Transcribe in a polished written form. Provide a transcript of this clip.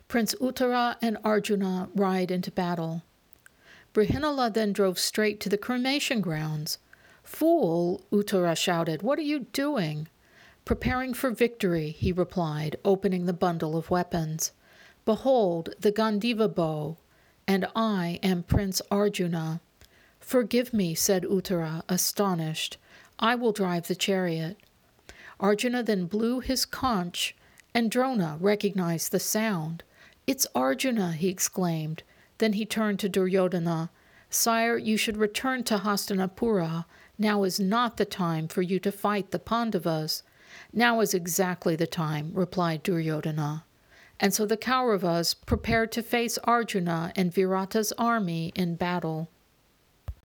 Prince Uttara and Arjuna ride into battle. Brihinala then drove straight to the cremation grounds. "Fool," Uttara shouted, "what are you doing?" "Preparing for victory," he replied, opening the bundle of weapons. "Behold, the Gandiva bow, and I am Prince Arjuna." "Forgive me," said Uttara, astonished. "I will drive the chariot." Arjuna then blew his conch, and Drona recognized the sound. "It's Arjuna," he exclaimed. Then he turned to Duryodhana. "Sire, you should return to Hastinapura. Now is not the time for you to fight the Pandavas." "Now is exactly the time," replied Duryodhana. And so the Kauravas prepared to face Arjuna and Virata's army in battle.